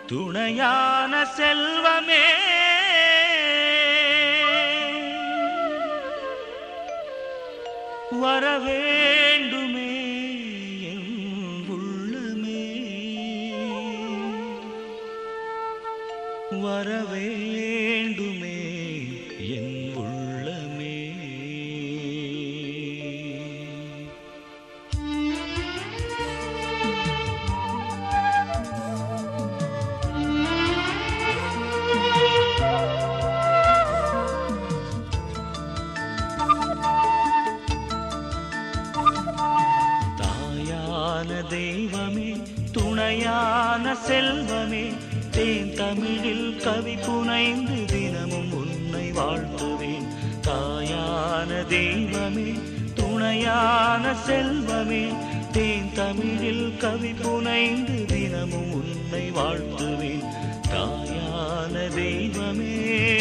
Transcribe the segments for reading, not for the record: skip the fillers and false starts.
துணையான செல்வமே வரவேண்டுமே என் உள்ளமே வரவேண்டுமே என் உள்ளமே. தெய்வமே துணையான செல்வமே தேன் தமிழில் கவி புனைந்து தினமும் உன்னை வாழ்த்துவேன். தாயான தெய்வமே துணையான செல்வமே தேன் தமிழில் கவி புனைந்து தினமும் உன்னை வாழ்த்துவேன். தாயான தெய்வமே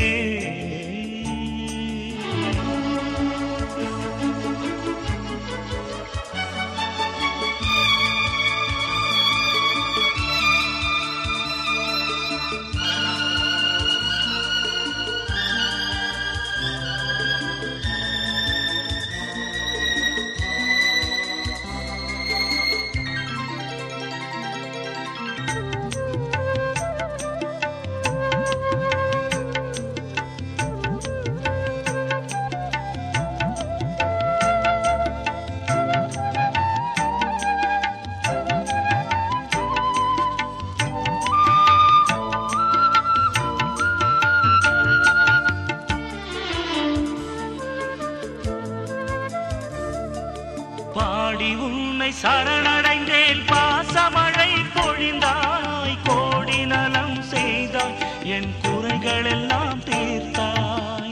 பாடி உன்னை சரணடைந்தேன். பாசமழை பொழிந்தாய் கோடி நலம் செய்தாய் என் குறைகள் எல்லாம் தீர்த்தாய்.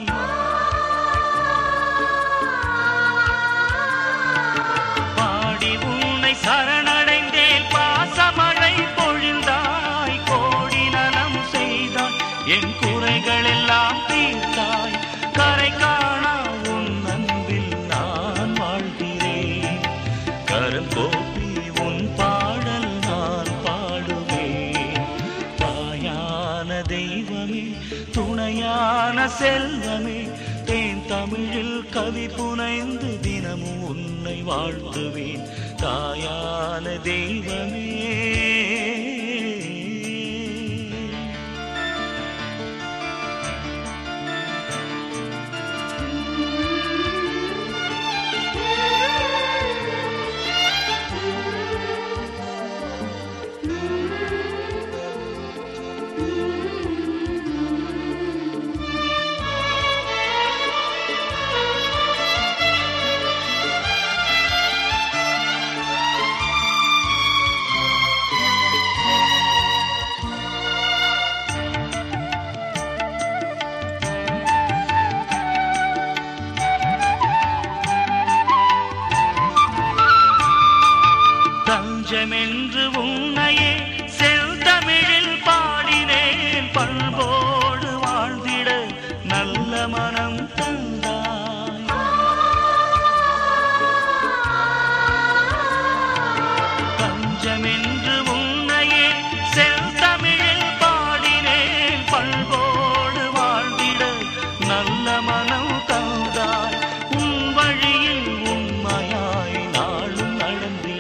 பாடி உன்னை சரணடைந்தேன். பாசமழை பொழிந்தாய் கோடி நலம் செய்தாய் என் குறைகள் எல்லாம் தீர்த்தாய். கரை காணா உன் அன்பில் நான் வாழ்கிறேன். கரம் கோப்பி உன் பாடல் நான் பாடுவேன். தாயான தெய்வமே துணையான செல்வமே தேன் தமிழில் கவி புனைந்து தினமும் உன்னை வாழ்த்துவேன். தாயான தெய்வமே தஞ்சமென்று உன்னையே செல்தமிழில் பாடினேன். பண்போடு வாழ்ந்திட நல்ல மனம் தந்தாய். தஞ்சமென்று உன்னையே செல்தமிழில் பாடினேன். பண்போடு வாழ்ந்திட நல்ல மனம் தந்தாய். உன் வழியில் உண்மையாய் நாளும் நடந்திட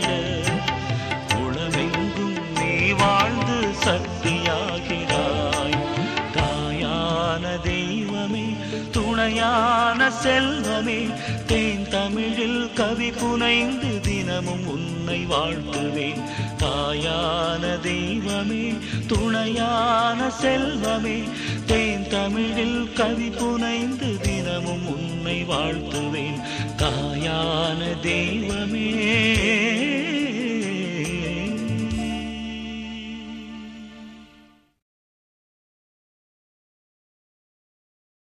வாழ்ந்து சக்தியாகிறாய். தாயான தெய்வமே துணையான செல்வமே தேன் தமிழில் கவி புனைந்து தினமும் உன்னை வாழ்த்துவேன். தாயான தெய்வமே துணையான செல்வமே தேன் தமிழில் கவி புனைந்து தினமும் உன்னை வாழ்த்துவேன். தாயான தெய்வமே